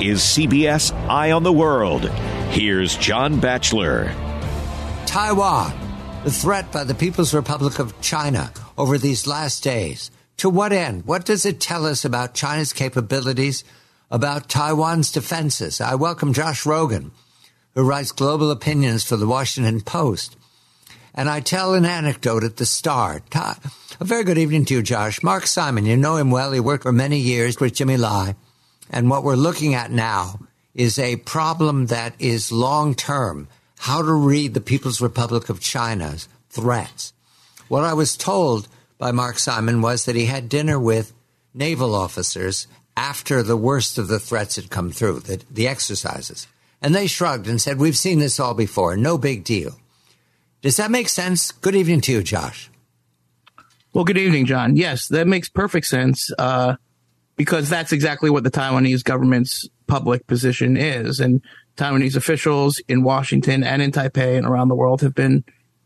is CBS Eye on the World. Here's John Batchelor. Taiwan, the threat by the People's Republic of China over these last days. To what end? What does it tell us about China's capabilities, about Taiwan's defenses? I welcome Josh Rogin, who writes global opinions for the Washington Post. And I tell an anecdote at the start. A very good evening to you, Josh. Mark Simon, you know him well. He worked for many years with Jimmy Lai. And what we're looking at now is a problem that is long-term, how to read the People's Republic of China's threats. What I was told by Mark Simon was that he had dinner with naval officers after the worst of the threats had come through, the exercises. And they shrugged and said, we've seen this all before, no big deal. Does that make sense? Good evening to you, Josh. Well, good evening, John. Yes, that makes perfect sense because that's exactly what the Taiwanese government's public position is. And Taiwanese officials in Washington and in Taipei and around the world have been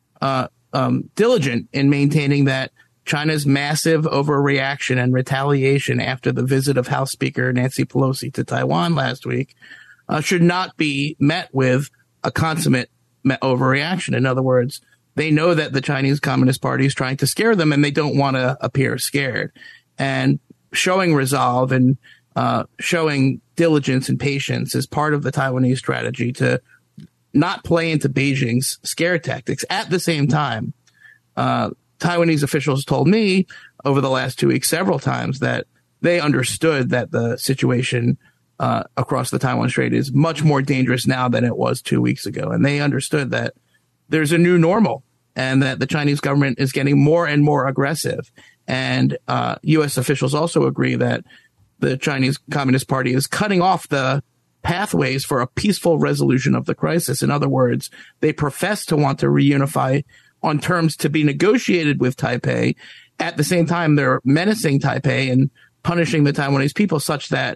diligent in maintaining that China's massive overreaction and retaliation after the visit of House Speaker Nancy Pelosi to Taiwan last week should not be met with a consummate overreaction. In other words, they know that the Chinese Communist Party is trying to scare them and they don't want to appear scared. And showing resolve and showing diligence and patience is part of the Taiwanese strategy to not play into Beijing's scare tactics. At the same time, Taiwanese officials told me over the last 2 weeks several times that they understood that the situation across the Taiwan Strait is much more dangerous now than it was 2 weeks ago. And they understood that there's a new normal and that the Chinese government is getting more and more aggressive. And U.S. officials also agree that the Chinese Communist Party is cutting off the pathways for a peaceful resolution of the crisis. In other words, they profess to want to reunify on terms to be negotiated with Taipei. At the same time, they're menacing Taipei and punishing the Taiwanese people such that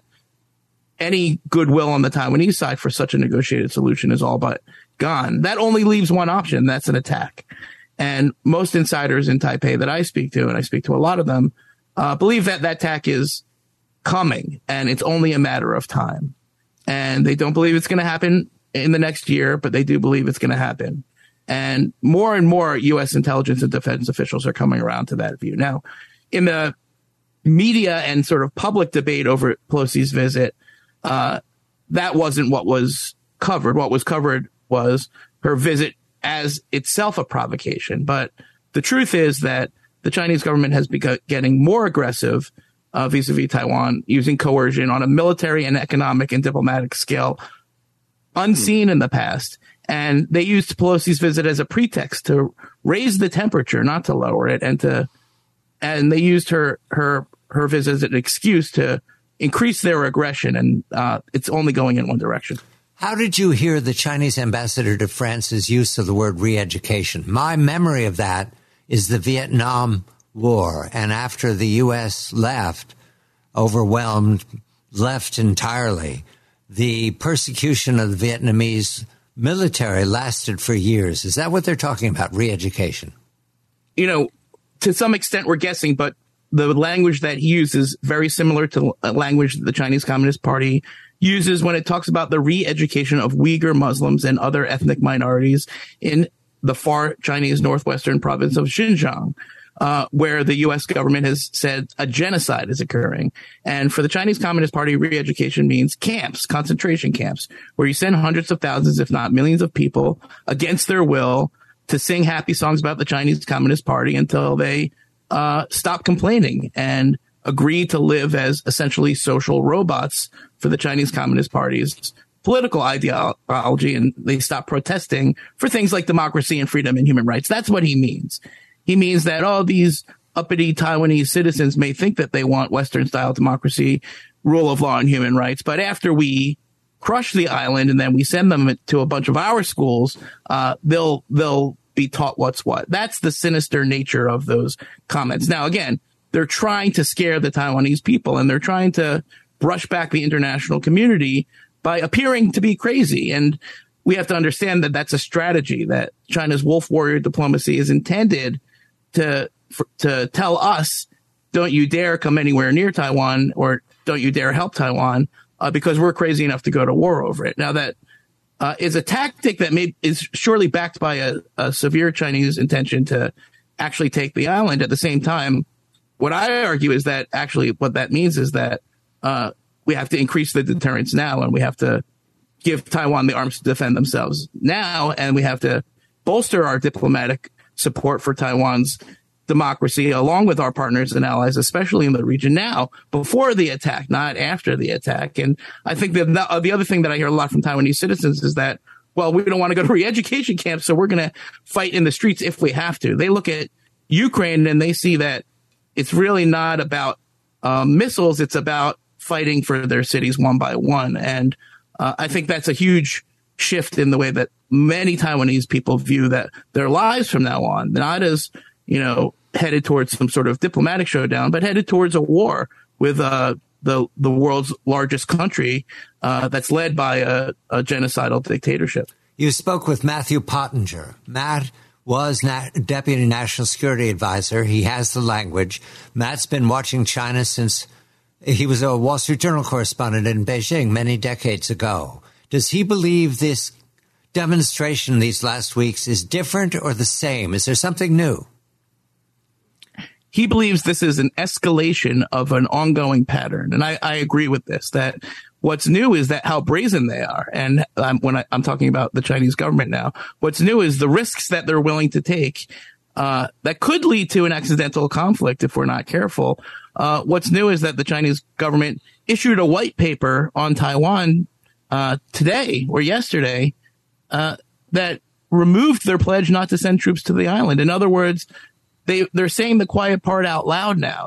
any goodwill on the Taiwanese side for such a negotiated solution is all but gone. That only leaves one option. That's an attack. And most insiders in Taipei that I speak to, and I speak to a lot of them, believe that that attack is coming and it's only a matter of time. And they don't believe it's going to happen in the next year, but they do believe it's going to happen. And more U.S. intelligence and defense officials are coming around to that view. Now, in the media and sort of public debate over Pelosi's visit, that wasn't what was covered. What was covered was her visit as itself a provocation. But the truth is that the Chinese government has begun getting more aggressive vis-a-vis Taiwan, using coercion on a military and economic and diplomatic scale unseen in the past. And they used Pelosi's visit as a pretext to raise the temperature, not to lower it, and they used her visit as an excuse to increase their aggression, and it's only going in one direction. How did you hear the Chinese ambassador to France's use of the word re-education? My memory of that is the Vietnam War, and after the U.S. left, overwhelmed, left entirely, the persecution of the Vietnamese military lasted for years. Is that what they're talking about, re-education? You know, to some extent we're guessing, but the language that he uses is very similar to language that the Chinese Communist Party uses when it talks about the re-education of Uyghur Muslims and other ethnic minorities in the far Chinese northwestern province of Xinjiang, where the U.S. government has said a genocide is occurring. And for the Chinese Communist Party, re-education means camps, concentration camps, where you send hundreds of thousands, if not millions of people against their will to sing happy songs about the Chinese Communist Party until they stop complaining and agree to live as essentially social robots for the Chinese Communist Party's political ideology, and they stop protesting for things like democracy and freedom and human rights. That's what he means. He means that all these uppity Taiwanese citizens may think that they want Western-style democracy, rule of law, and human rights, but after we crush the island and then we send them to a bunch of our schools, they'll be taught what's what. That's the sinister nature of those comments. Now, again, they're trying to scare the Taiwanese people, and they're trying to brush back the international community by appearing to be crazy. And we have to understand that that's a strategy, that China's wolf warrior diplomacy is intended to tell us, don't you dare come anywhere near Taiwan, or don't you dare help Taiwan, because we're crazy enough to go to war over it. Now that is a tactic that is surely backed by a severe Chinese intention to actually take the island. At the same time, what I argue is that actually what that means is that we have to increase the deterrence now, and we have to give Taiwan the arms to defend themselves now, and we have to bolster our diplomatic support for Taiwan's democracy, along with our partners and allies, especially in the region now, before the attack, not after the attack. And I think that the other thing that I hear a lot from Taiwanese citizens is that, well, we don't want to go to re-education camps, so we're going to fight in the streets if we have to. They look at Ukraine and they see that it's really not about missiles. It's about fighting for their cities one by one. And I think that's a huge shift in the way that many Taiwanese people view that their lives from now on, not as, headed towards some sort of diplomatic showdown, but headed towards a war with the world's largest country that's led by a genocidal dictatorship. You spoke with Matthew Pottinger. Matt was Deputy National Security Advisor. He has the language. Matt's been watching China since he was a Wall Street Journal correspondent in Beijing many decades ago. Does he believe this demonstration these last weeks is different or the same? Is there something new? He believes this is an escalation of an ongoing pattern. And I agree with this, that what's new is that how brazen they are. And when I'm talking about the Chinese government now, what's new is the risks that they're willing to take that could lead to an accidental conflict if we're not careful. What's new is that the Chinese government issued a white paper on Taiwan today or yesterday that removed their pledge not to send troops to the island. In other words, they're saying the quiet part out loud now.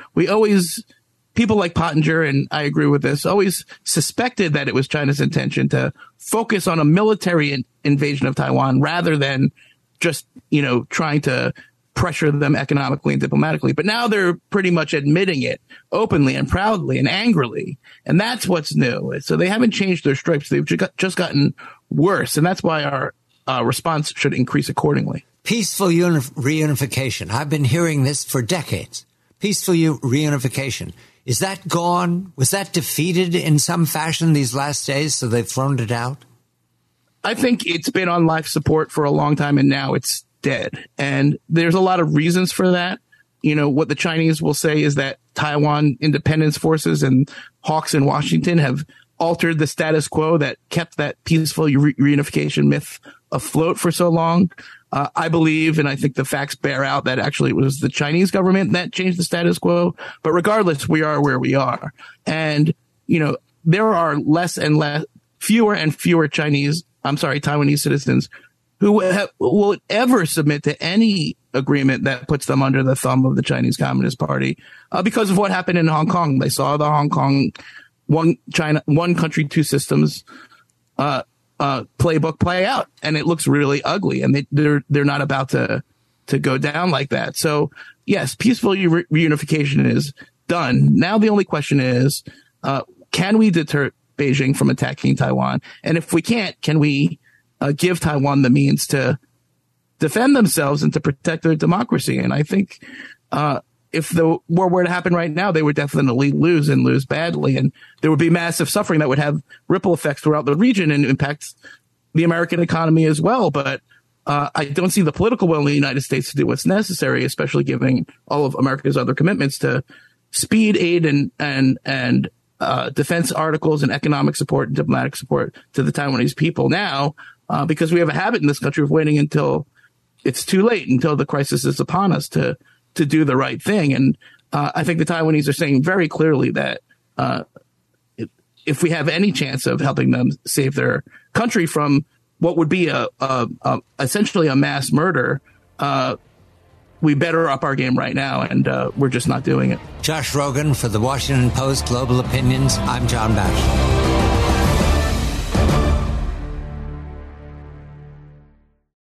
People like Pottinger, and I agree with this, always suspected that it was China's intention to focus on a military invasion of Taiwan rather than just, trying to pressure them economically and diplomatically. But now they're pretty much admitting it openly and proudly and angrily. And that's what's new. So they haven't changed their stripes. They've just gotten worse. And that's why our response should increase accordingly. Peaceful reunification. I've been hearing this for decades. Peaceful reunification. Is that gone? Was that defeated in some fashion these last days, so they've thrown it out? I think it's been on life support for a long time, and now it's dead. And there's a lot of reasons for that. What the Chinese will say is that Taiwan independence forces and hawks in Washington have altered the status quo that kept that peaceful reunification myth afloat for so long. I believe, and I think the facts bear out, that actually it was the Chinese government that changed the status quo. But regardless, we are where we are. And, there are fewer and fewer Taiwanese citizens who will ever submit to any agreement that puts them under the thumb of the Chinese Communist Party because of what happened in Hong Kong. They saw the Hong Kong one country, two systems playbook play out, and it looks really ugly, and they're not about to go down like that. So yes, peaceful reunification is done. Now the only question is, can we deter Beijing from attacking Taiwan? And if we can't, can we give Taiwan the means to defend themselves and to protect their democracy? And I think if the war were to happen right now, they would definitely lose and lose badly. And there would be massive suffering that would have ripple effects throughout the region and impact the American economy as well. But I don't see the political will in the United States to do what's necessary, especially given all of America's other commitments to speed aid and defense articles and economic support and diplomatic support to the Taiwanese people now, because we have a habit in this country of waiting until it's too late, until the crisis is upon us to do the right thing. And I think the Taiwanese are saying very clearly that if we have any chance of helping them save their country from what would be essentially a mass murder, we better up our game right now, and we're just not doing it. Josh Rogin for the Washington Post Global Opinions. I'm John Batchelor.